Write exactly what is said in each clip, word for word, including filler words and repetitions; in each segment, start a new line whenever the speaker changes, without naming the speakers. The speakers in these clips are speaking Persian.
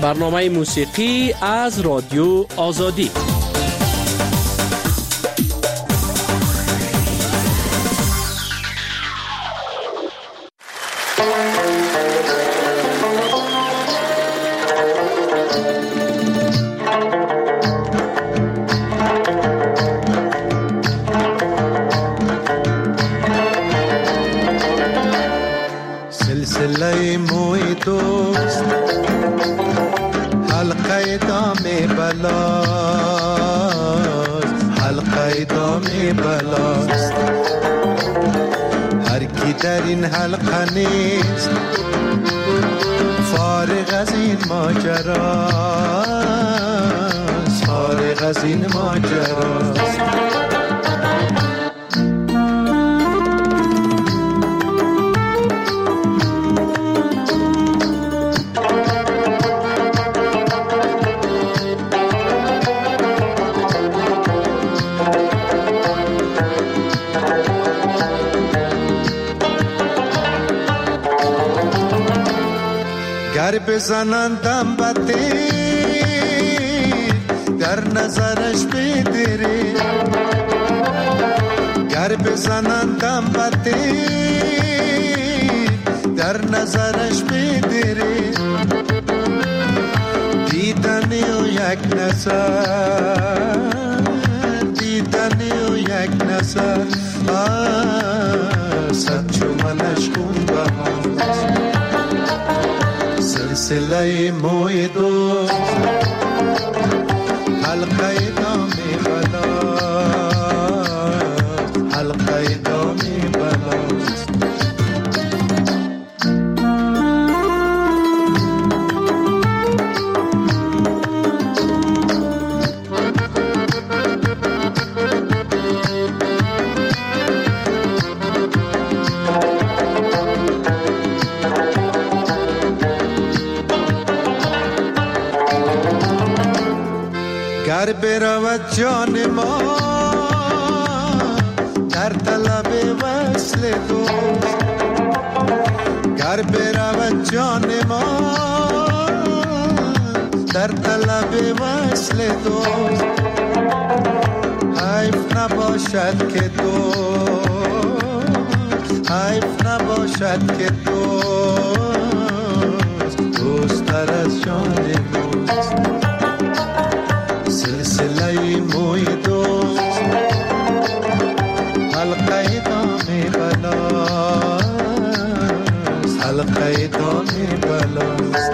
برنامه موسیقی از رادیو آزادی.
سلسله موی دوست حلقه دام بلاست، حلقه دام بلاست. هر کی در این حلقه نیست فارغ از این ماجراست، فارغ از این ماجراست. گر بزنندم بده در نظرش بدره، گر بزنندم بده در نظرش بدره. دیدنی و یک نظر، دیدنی و یک نظر، صد چو منش خون بهاست. سلسله موی دوست حلقه دام بلاست، حلقه دام بلاست. گر برود جان ما در طلب وصل دوست، گر برود جان ما در طلب وصل دوست. حیف نباشد که دوست، حیف نباشد که دوست دوست تر از جان دوست. سلسله موی دوست حلقه دام بلاست، حلقه دام بلاست،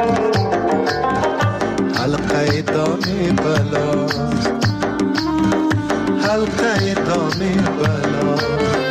حلقه دام بلاست، حلقه دام بلاست.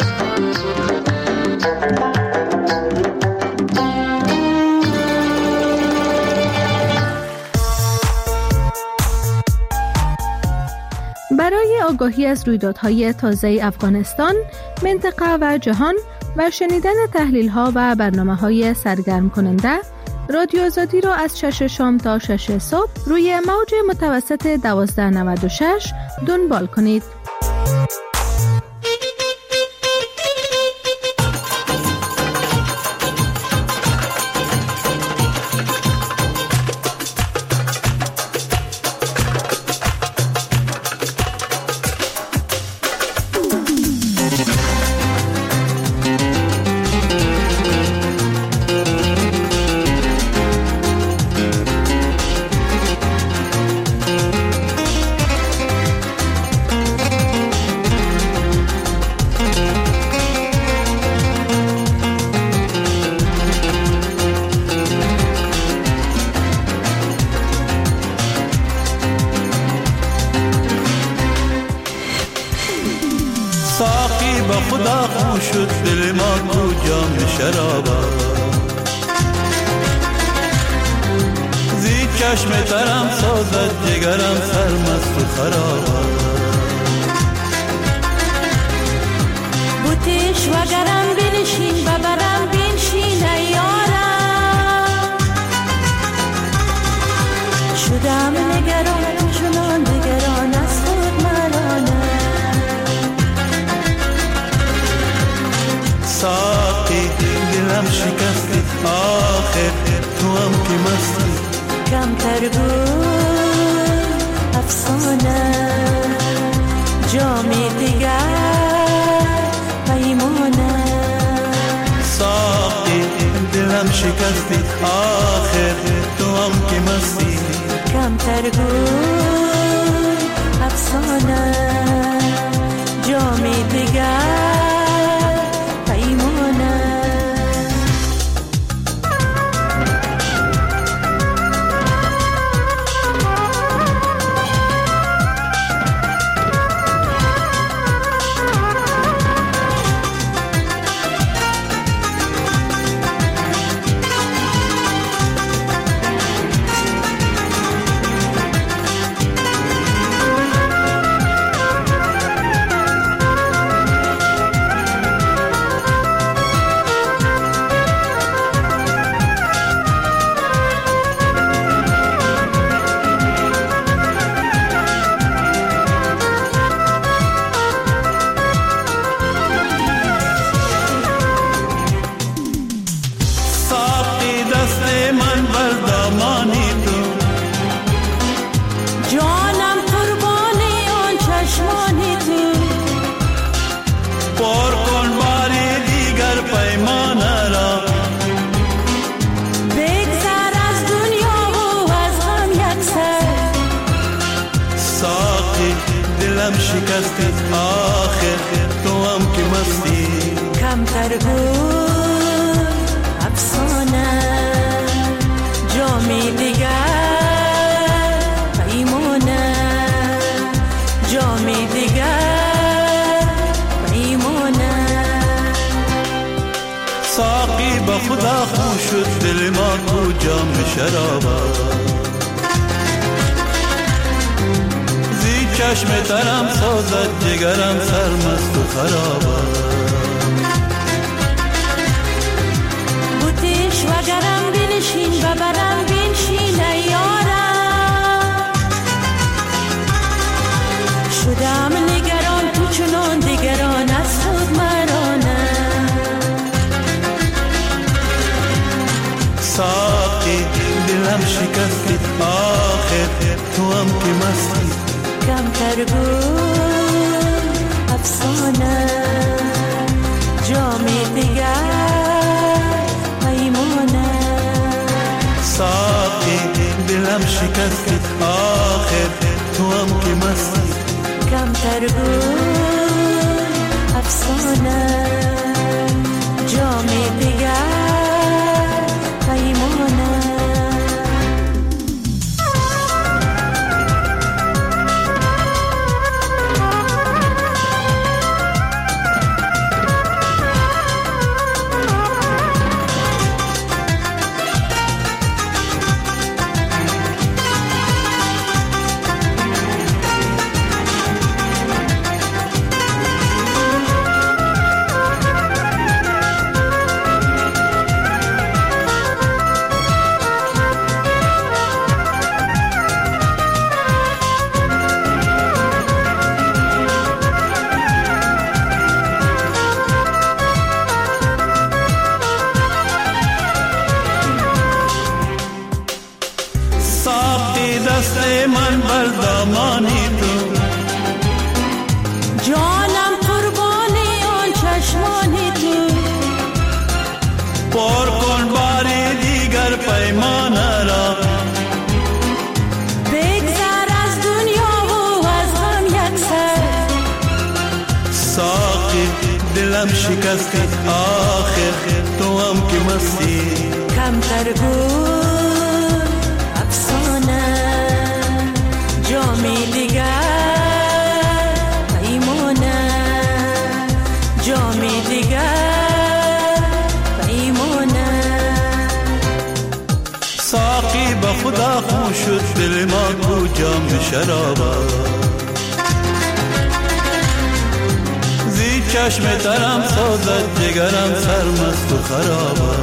برای آگاهی از رویدادهای تازه افغانستان، منطقه و جهان و شنیدن تحلیل‌ها و برنامه‌های سرگرم کننده، رادیو آزادی را از شش شام تا شش صبح روی موج متوسط دوازده نود و شش دنبال کنید.
ساقی با خدا خون شد دل ما تو جام شرابا، زی چشم ترم سازد جگرم سرمست و خرابا.
بوتیش و گرم بنشین ببرم بنشین ایارم، شدم نگران چنان نگران از خود مرانم.
ساقی دلم شکستی آخر تو هم که مستی،
کمتر بود افسانه جامی دیگر پیمانه
ساقی دلم شکستی آخر تو هم که مستی
کمتر بود افسانه جامی دیگر پیمانه
شکستی آخر تو هم که مستی
کمتر بود افسانه جامی دیگر پیمانه جامی دیگر پیمانه
ساقی با خدا خون شد دل ما تو جام شرابه چشم ترم سازد جگرم سرمست و خرابه
بوتیش وگرم بنشین ببرم بنشین ایارم شدم نگران تو چنان دیگران از خود مرانه
ساقی دلم شکستی آخر تو هم که مستی
کمتر بود افسانه جامی دیگر پیمانه
ساقی دلم شکستی آخر تو هم که مستی
کمتر بود افسانه جامی دیگر پیمانه جانم قربانی آن چشمانی تو
پر کن باری دیگر پیمانه را
بگذر از دنیا و از غم یک سر
ساقی دلم شکستی آخر تو هم که مستی
کمتر بود افسانه جامی دیگر پیمانه جامی دیگر پیمانه
ساقی با خدا خون شد دل ما تو جام شرابه زی چشم ترم سازد جگرم سرمست و خرابه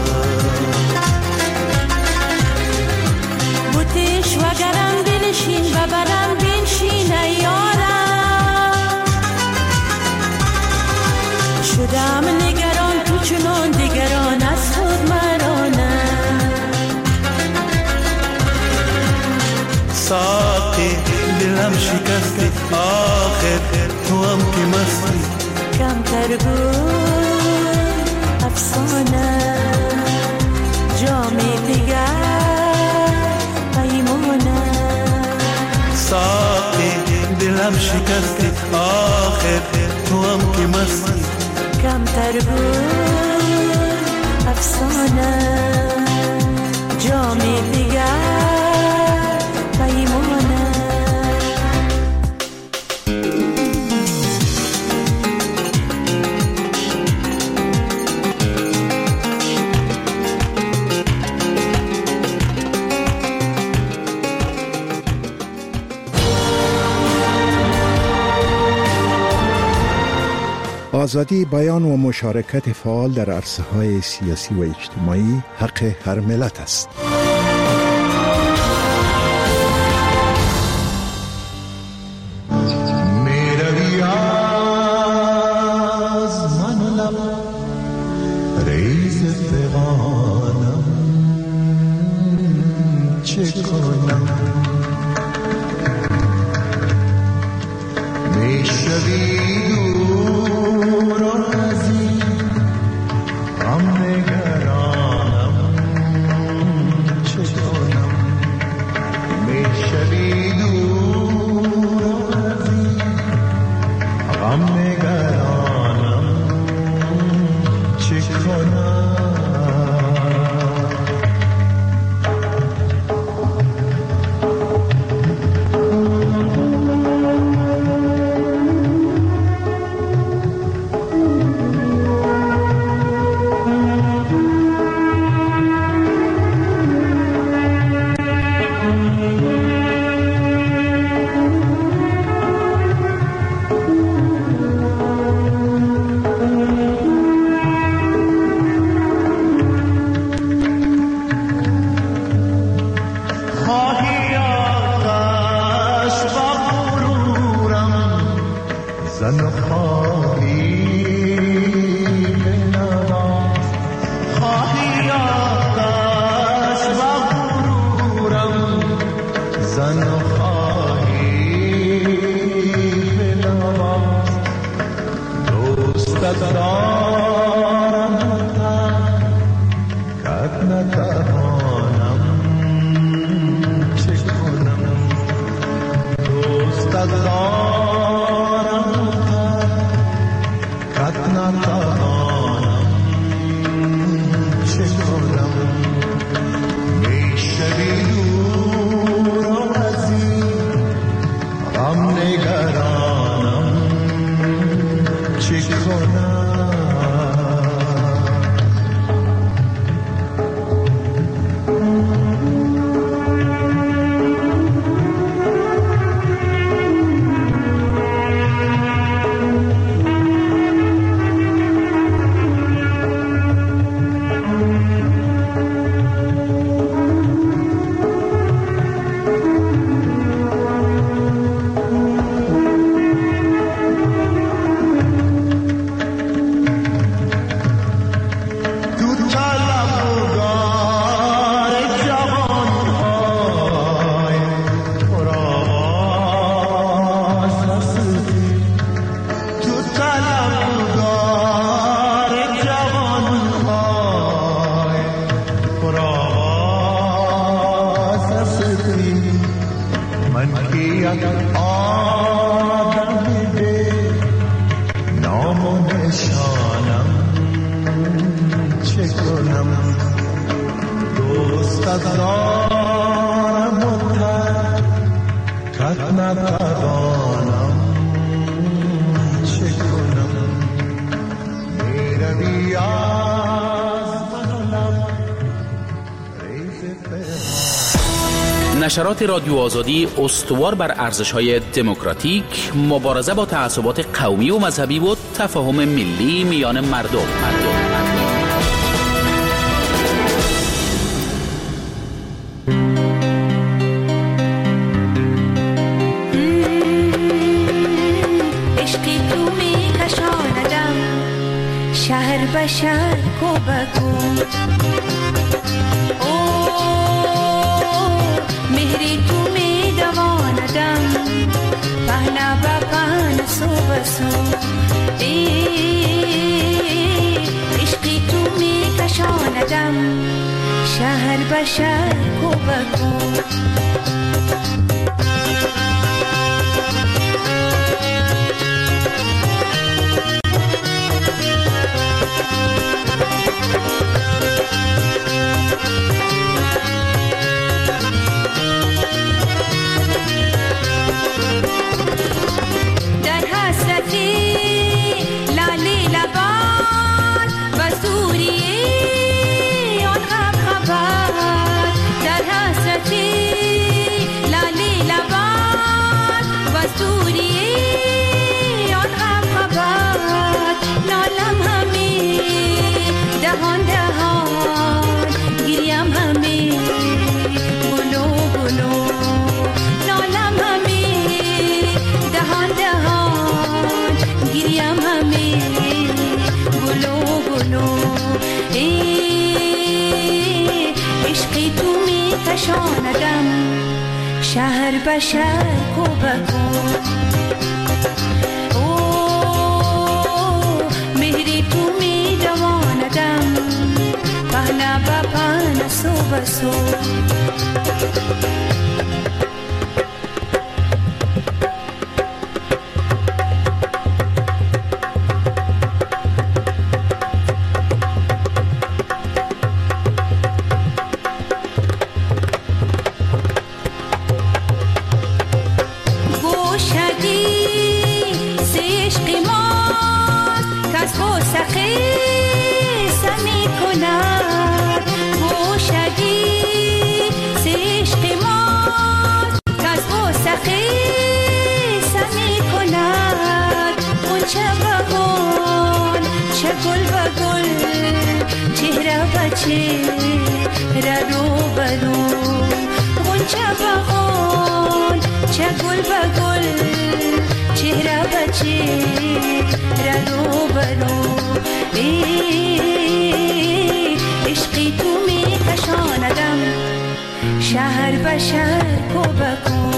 بوتیش وگرم بنشین ببرم بنشین ایارم شدم نگران تو چنان دیگران از خود مرانه
آخر تو هم که مستی
کم ترگون افسانه جامی دیگر پیمانه
ساقی دلم شکستی آخر تو هم که مستی
کم ترگون افسانه جامی دیگر پیمانه
آزادی بیان و مشارکت فعال در عرصه‌های سیاسی و اجتماعی حق هر ملت است.
میروی از من لب ریز فغانم چه کنم میشوی
نشرات رادیو آزادی استوار بر ارزش‌های دموکراتیک، مبارزه با تعصبات قومی و مذهبی و تفاهم ملی میان مردم. مردم.
شهر بشر کو بکو او مهری تو می دوان دواندم پهنا با پهن سو بسو عشقی تو می کشاندم شهر به شهر کو بکو شهر به شهر کو بکو او مهری تو می دواندم پهنا با پهن سو بسو شهر به شهر کو بکو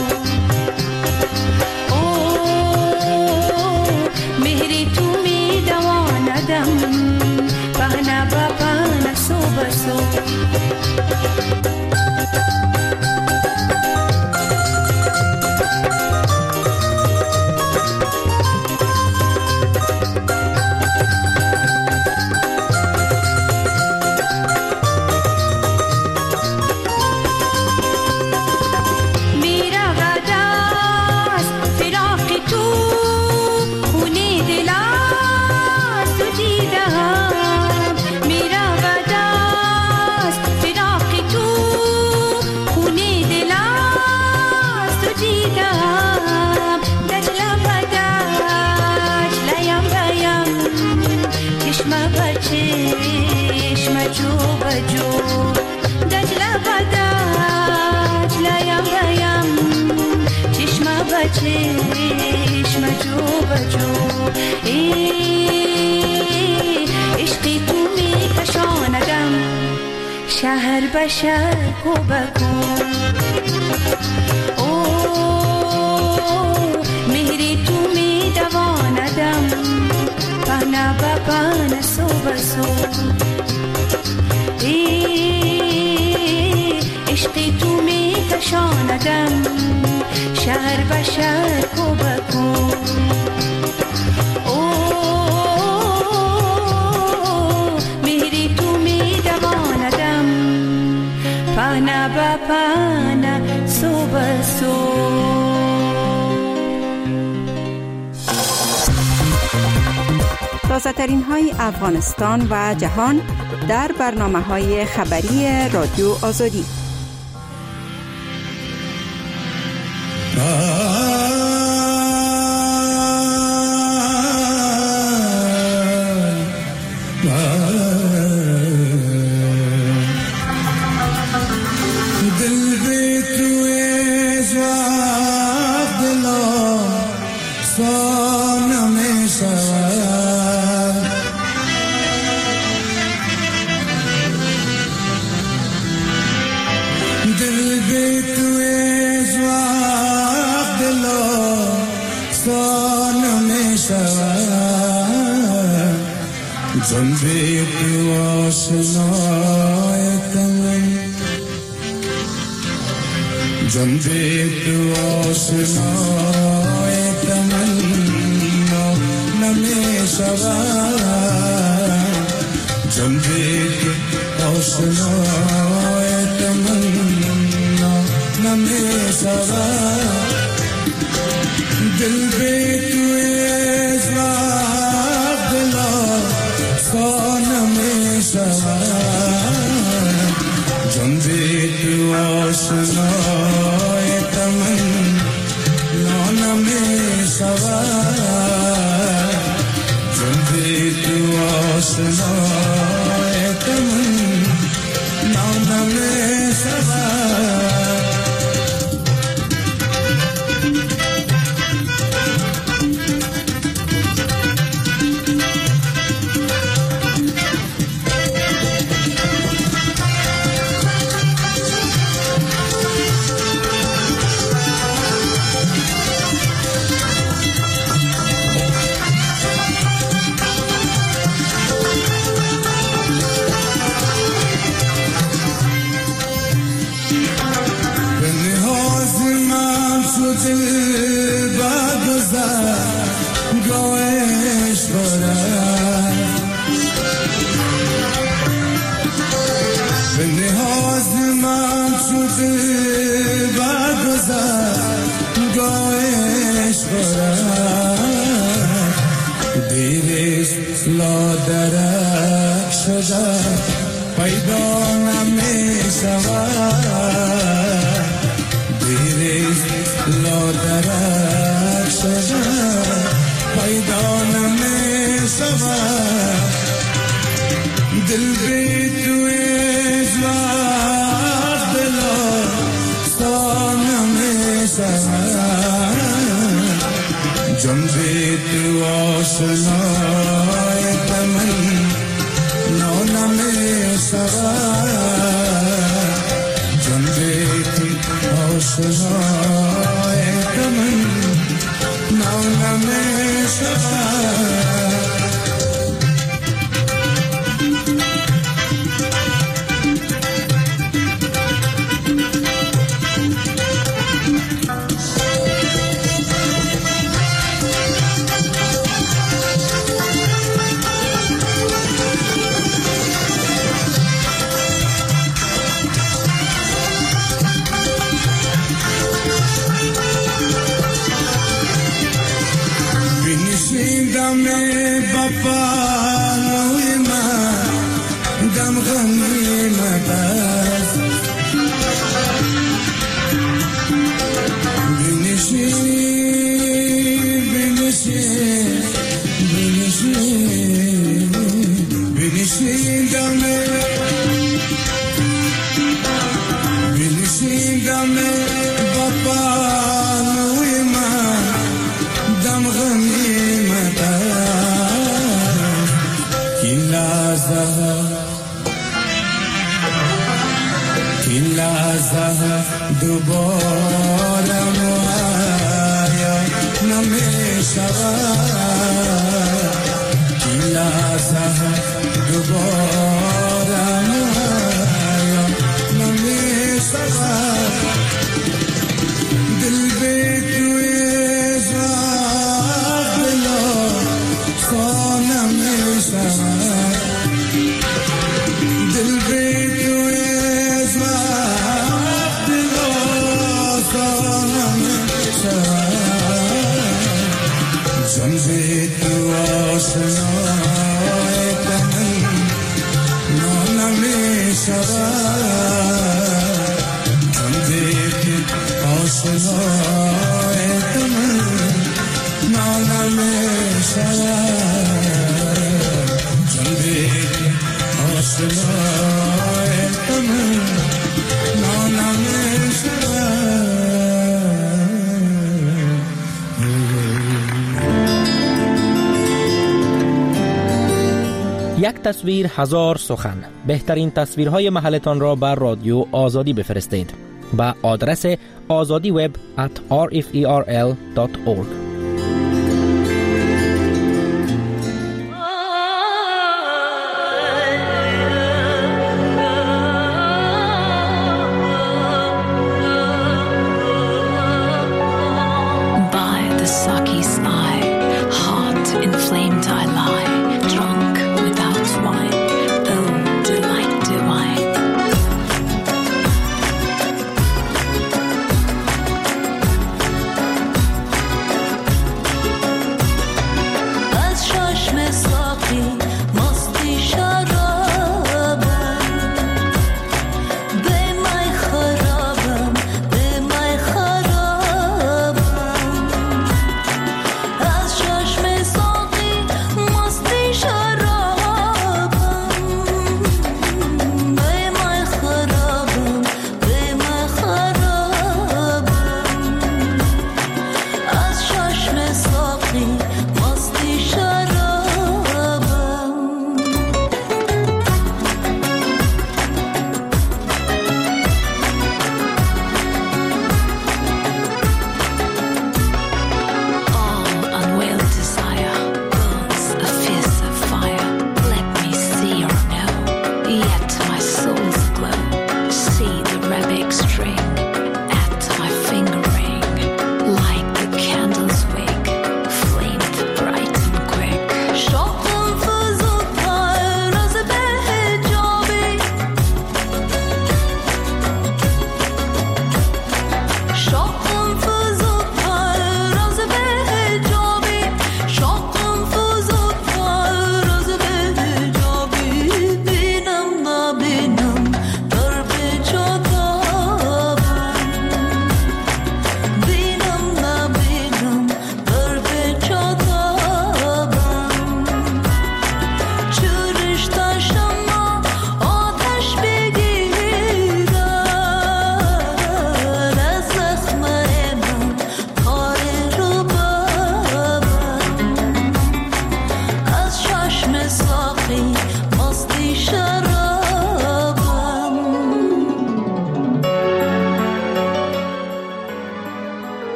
او مهری تو می دواندم پهنا با پهن سو بسو چشم جو بجو عشقی تو می کشاندم شهر به شهر کو بکو او مهری تو می دواندم پهنا با پهن سو بسو عشقی تو می کشاندم شهر به شهر کو بکو او مهری تو می دواندم پهنا با پهن سو بسو
تازه ترین های افغانستان و جهان در برنامه های خبری رادیو آزادی.
दिल भी तुए ज्वार شود جنبی تو آشنایت من جنبی تو آشنایت من نمی شود جنبی تو آشنایت من نمی شود دل بی توی ازواق دلا سا نمی شود جان بی تو آشنایت من نمی شود جان بی تو آشنایت من نمی شود لادرک شده پیدا نمی شود دیریز لادرک شده پیدا نمی شود دل بی توی ازواق دلا سا نمی شود جان بی تو آشنایت من نمی شود جان بی تو آشنایت من نمی شود دوباره مویا نمی شود این لحظه دوباره مویا نمی شود دل بی توی ازواق دلا سا نمی شود دل بی توی ازواق جان بی تو آشنایت من نمی شود جان بی تو آشنایت من نمی شود جان بی تو آشنایت من نمی شود
یک تصویر هزار سخن. بهترین تصویرهای محلتان را بر رادیو آزادی بفرستید به آدرس azadiweb at r f e r l dot org.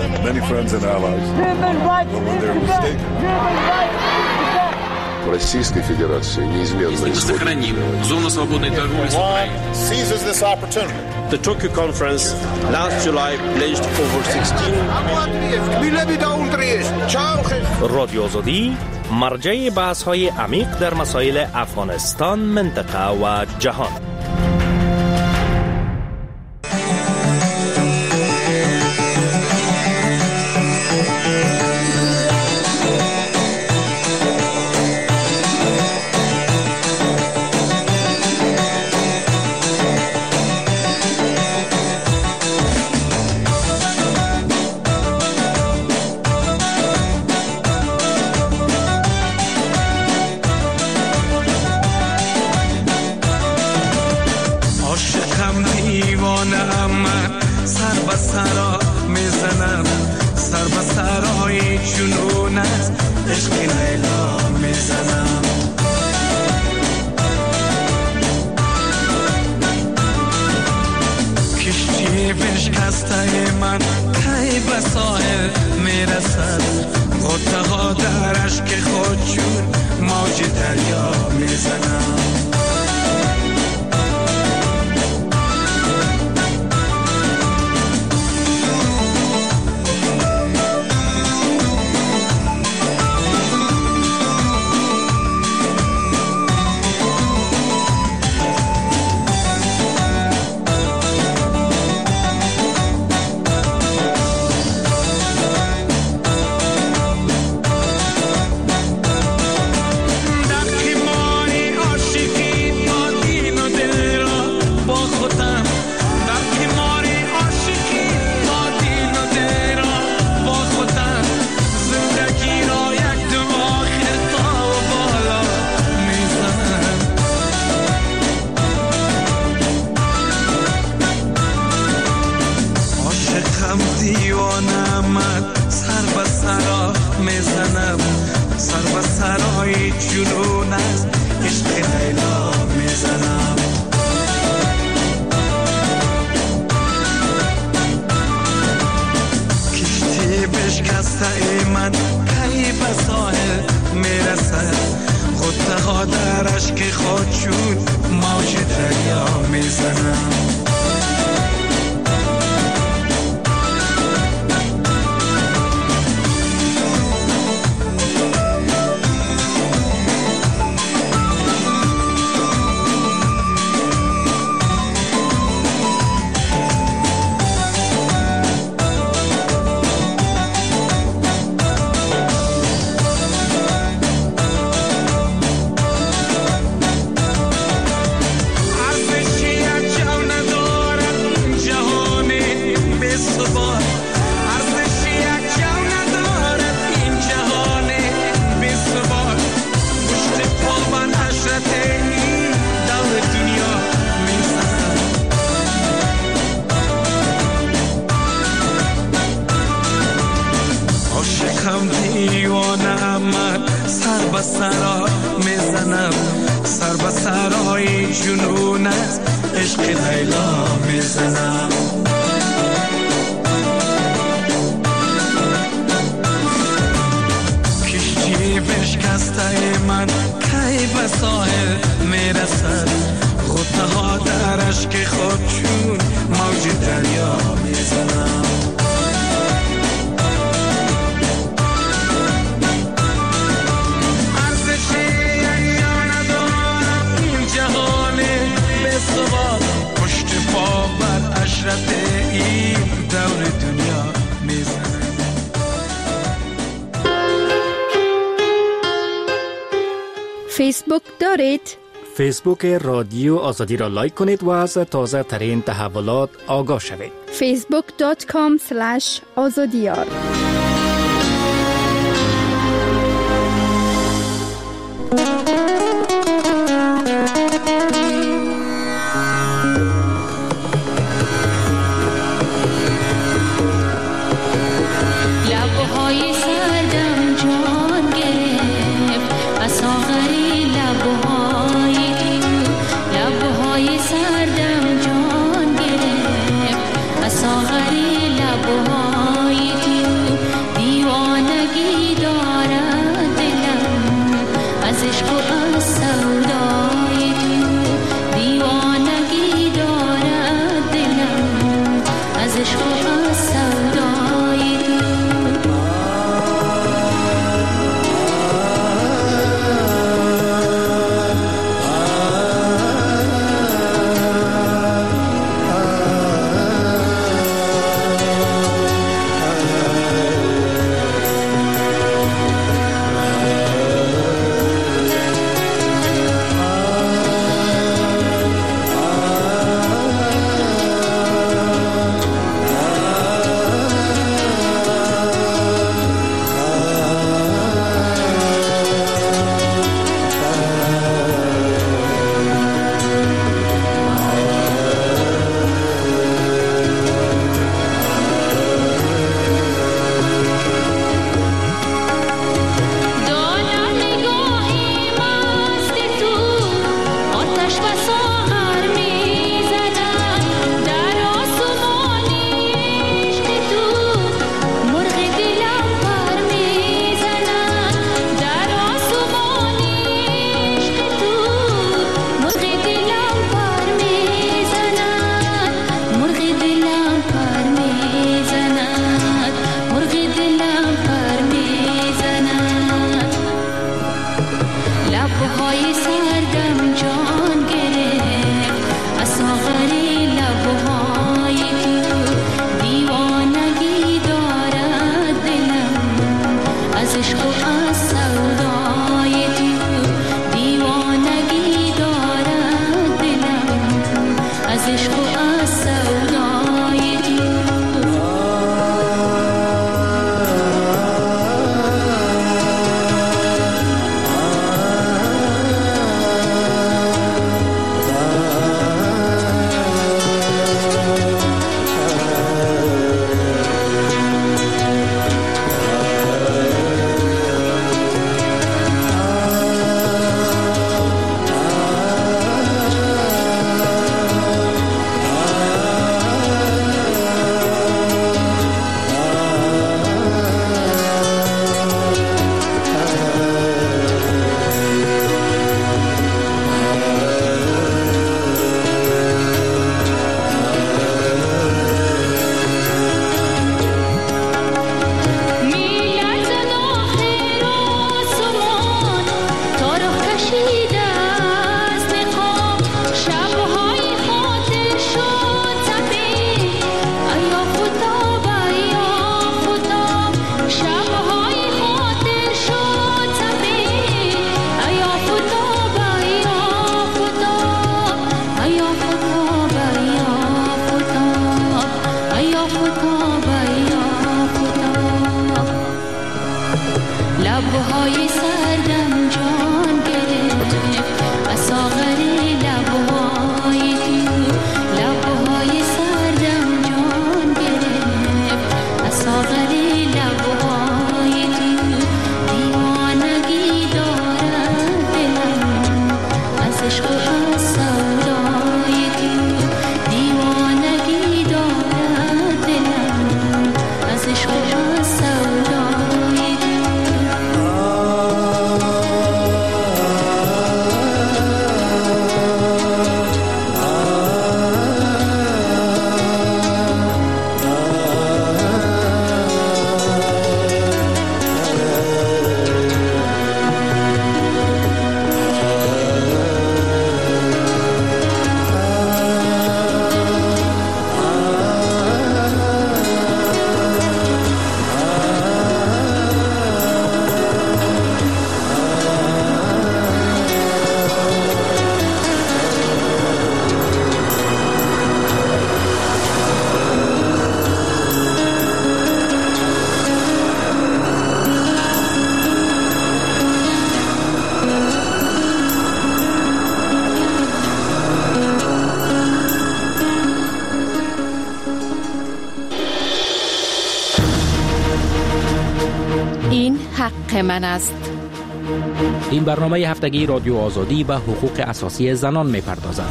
many friends and allies. But when they're mistaken,
Российской Федерации неизменно
сохраним зону свободной торговли с Украиной.
Seizes this opportunity. The Tokyo conference last July pledged over sixteen.
رادیو آزادی مرجع بحث‌های عمیق در مسائل افغانستان، منطقه و جهان.
فیسبوک دارید؟
فیسبوک رادیو آزادی را لایک کنید و از تازه ترین تحولات آگاه شوید.
فیسبوک دات کام اسلش آزادیار.
لبهای سردم جان گرفت از ساغری لبهای لبهای سردم جان گرفت از ساغری لبهای لبهای سردم جان گرفت از ساغر لبهای تو، لبهای سردم جان گرفت از ساغر لبهای تو، دیوانگی دارد دلم از عشق و از سودای تو، دیوانگی دارد دلم از عشق و از سودای تو.
این حق من است.
این برنامه هفتگی رادیو آزادی به حقوق اساسی زنان می‌پردازد.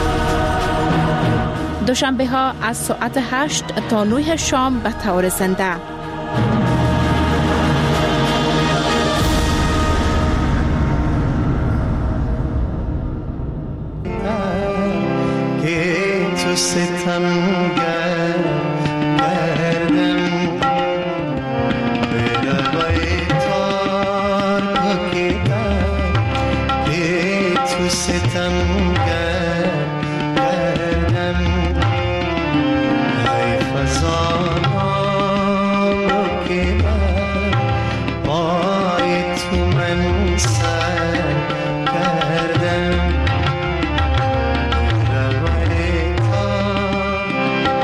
دوشنبه ها از ساعت هشت تا نه شام به طور زنده.
که تو ستمگر کردم به لبای تار پاکیدم، که تو ستمگر کردم حیف از آنها رو که من پای تو من سر کردم.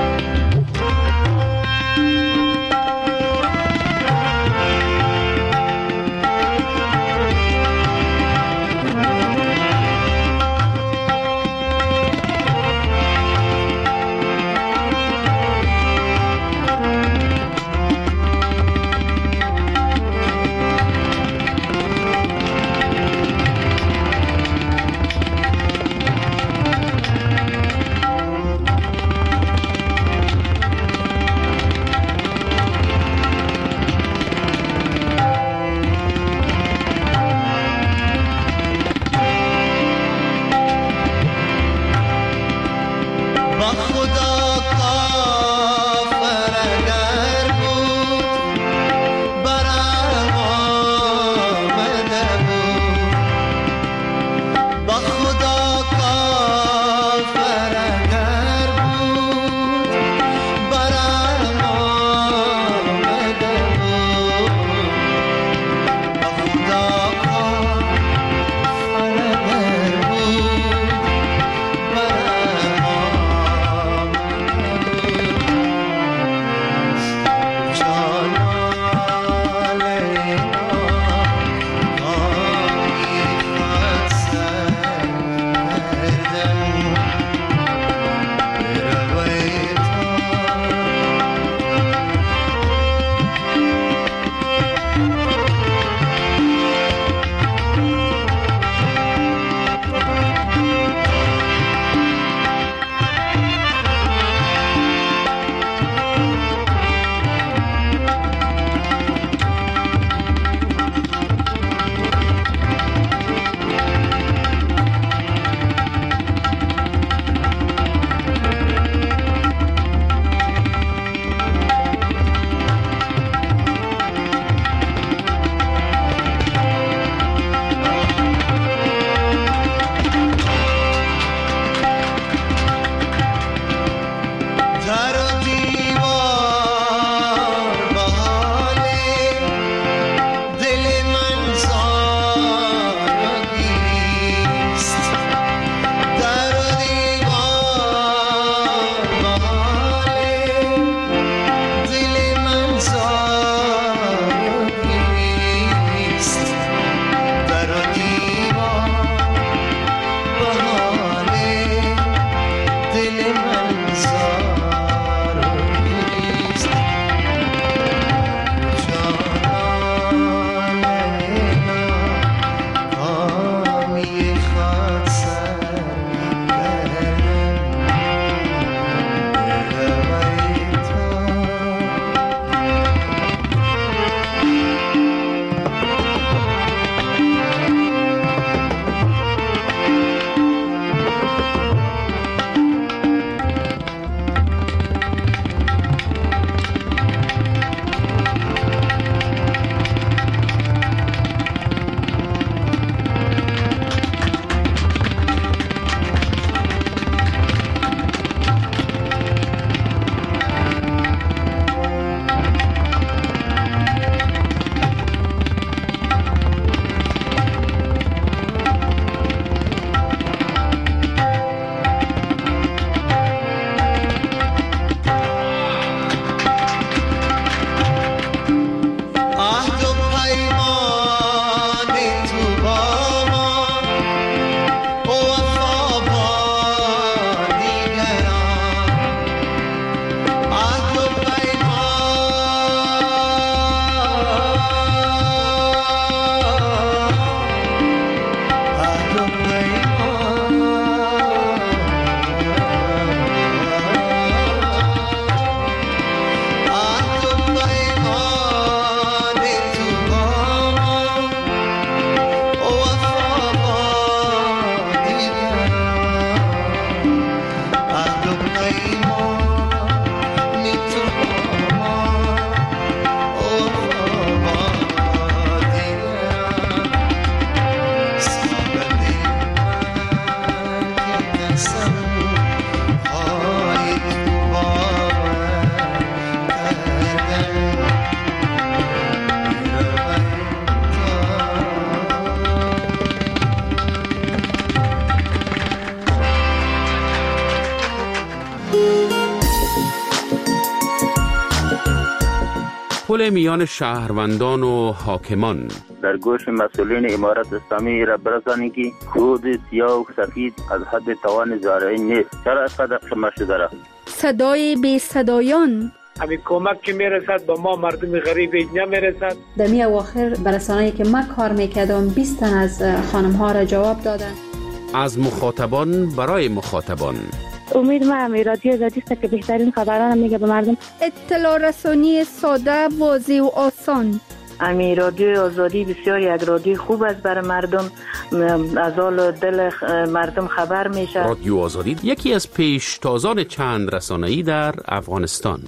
تفاهم میان شهروندان و حاکمان.
در گوش مسئولین امارت اسلامی را برسانید که کود سیاه و سفید از حد توان زارعی نیست. چرا اینقدر قمه شده را؟
صدای بی صدایان،
همین کمک که میرسد به ما مردم غریب نمیرسد.
در می اواخر برسانه‌ای که ما کار میکردم بیست تن از خانم ها را جواب دادن.
از مخاطبان برای مخاطبان.
امید ما همی رادیو آزادی است که بهترین خبران میگه به مردم.
اطلاع رسانی ساده، واضح و آسان.
امی رادیو آزادی بسیار یک رادیو خوب است برای مردم، از حال دل مردم خبر میشه.
رادیو آزادی یکی از پیشتازان چند رسانه‌ای در افغانستان.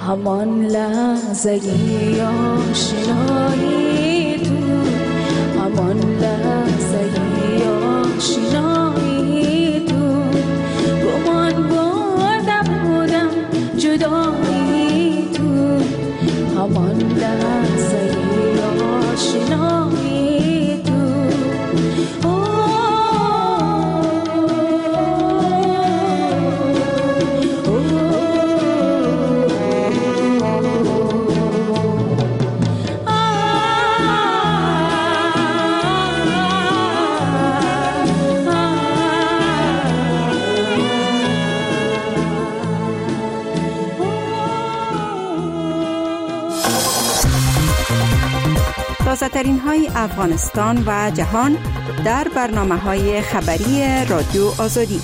همان لحظه آشنایی تو، همان لحظه آشنایی تو، گمان بردم بودم جدایی تو، همان لحظه آشنایی تو.
تازه‌ترین های افغانستان و جهان در برنامه‌های خبری رادیو آزادی.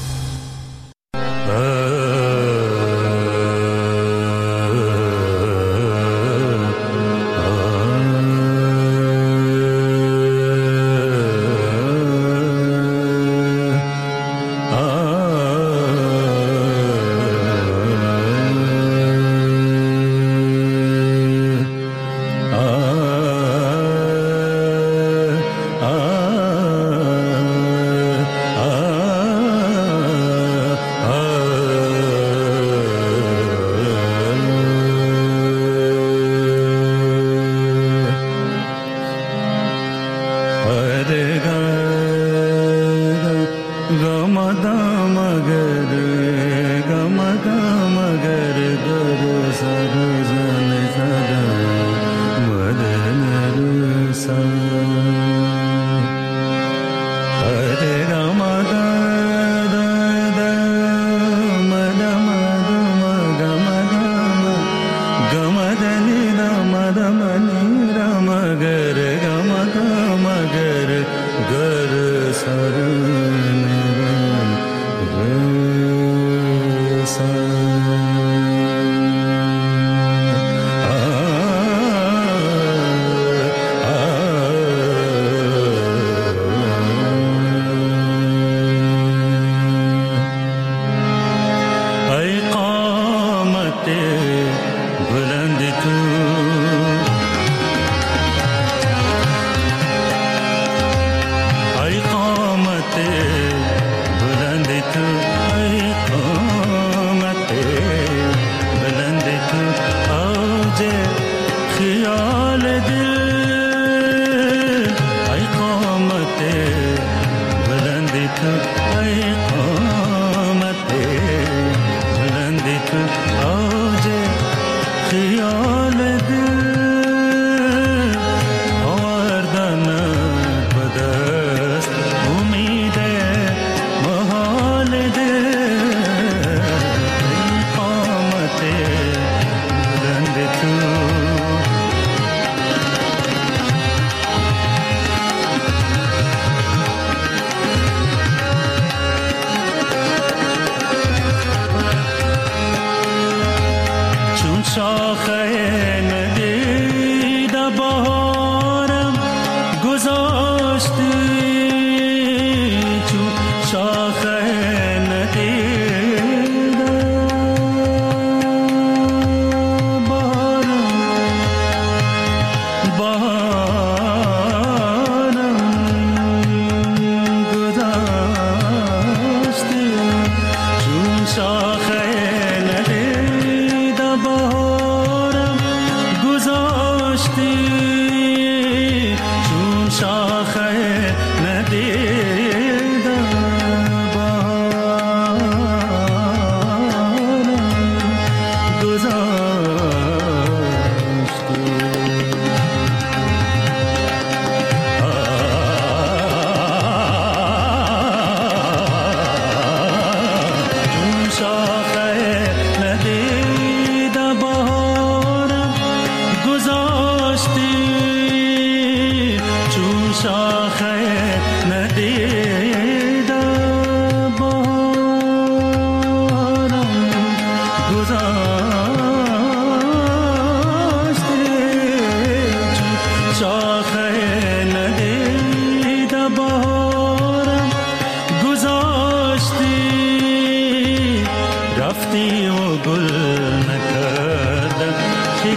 شاخه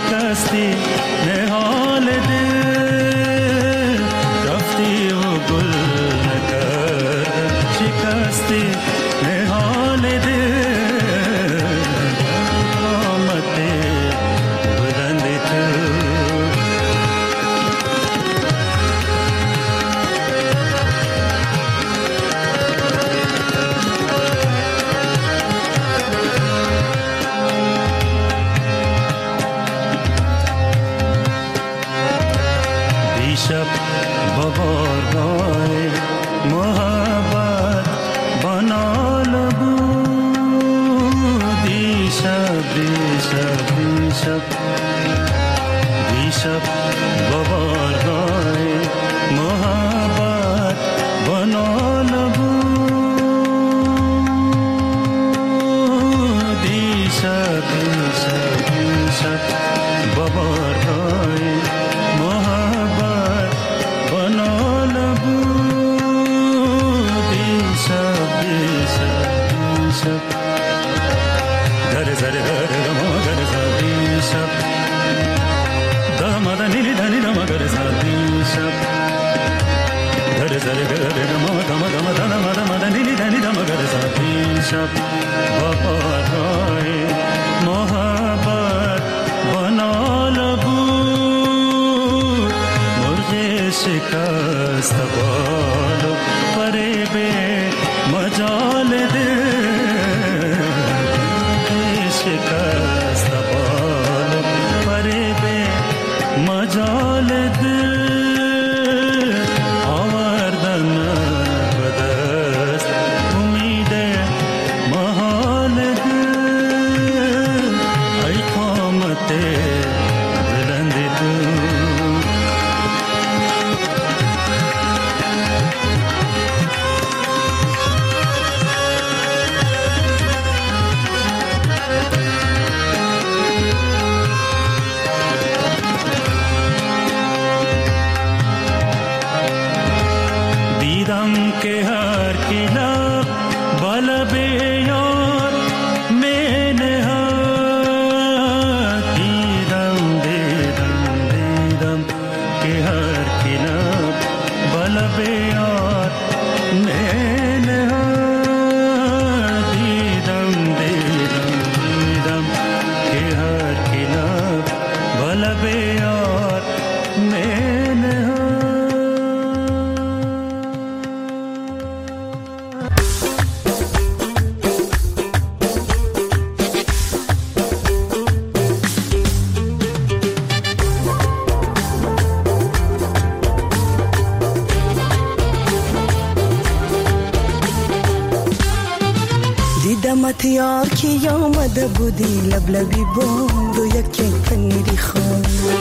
شکستی نهال دل رفتی و گل نکرد شکستی نهال دل آمد بلند تو شب با بارگاه محبت بنال بود دیشب دیشب دیشب دیشب با بارگاه محبت بنال بود دیشب دیشب دیشب با بارگاه محبت بنال بود دیشب دیشب دیشب در زره در ما در زر دیشب داماد نیلی دانی دام در زر دیشب در زره در ما دام دام دام دام نیلی دانی دام در زر دیشب با بارهای محبت بنال بود شکست بالو پره به مجال ده شکست بالو پره به مجال ده آوردن بدست امید محال ده ای قامت بلند تو के हर किला बल बेयार मैंने हाथी दम दे दम दे दम के हर किला बल बेयार मैंने हाथी दम दे दम दे दम के हर किला बल बेयार मैंने
دیدمت یار کی آمده بودی لبلبی بام رو یک پنیری خون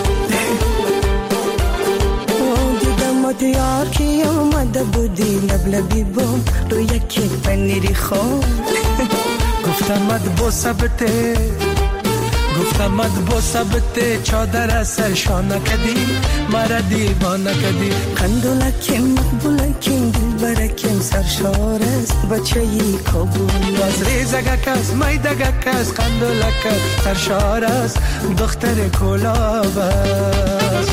دیدمت یار کی آمده بودی لبلبی بام رو یک پنیری خون
گفتمت با ثبته گفتمت با ثبته چادر سر شانه کدی مرا دیوانه کدی
قندولکم مقبولکم دلبرکم سرشار است بچه ای کابل
از ریزگه کس میدگه کس قندولک سرشار است دختر کلاب است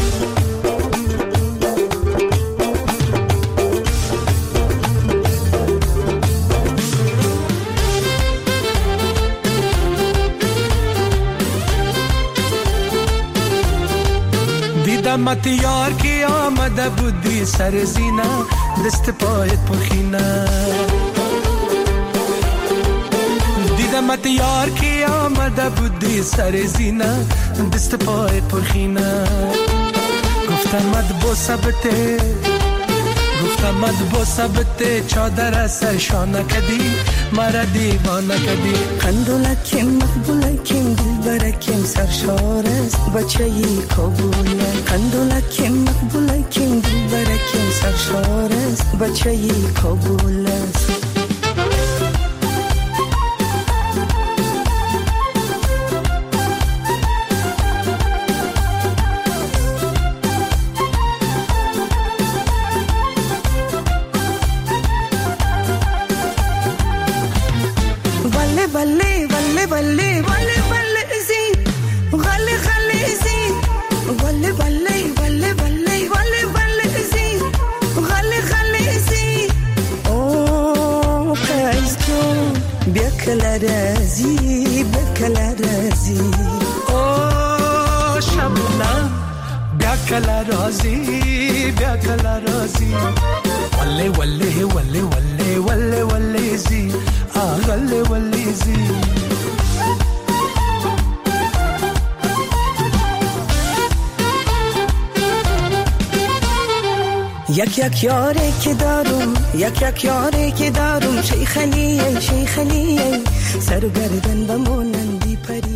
دیدمت یار کی آمده بودی سر زینه دست پایت پرخینه دیدمت یار کی آمده بودی سر زینه دست پایت پرخینه گفتمت با ثبته گفتمت با ثبته چادر سر شانه کدی مرا دیوانه کدی
قندولکم مقبولکم دلبرکم سرشار است بچه ای کابل قندولکم مقبولکم دلبرکم سرشار است بچه ای کابل است بله بله بله بله بله بله زین غلی غلی زین رازی بکلا رازی
او شبنم بیا کلا رازی بیا کلا رازی وله وله وله وله وله وله زی آغله وله زی
یک یک یاری که دارم یک یک یاری که دارم شیخ علیه شیخ علیه سر و گردن بمونن بی پری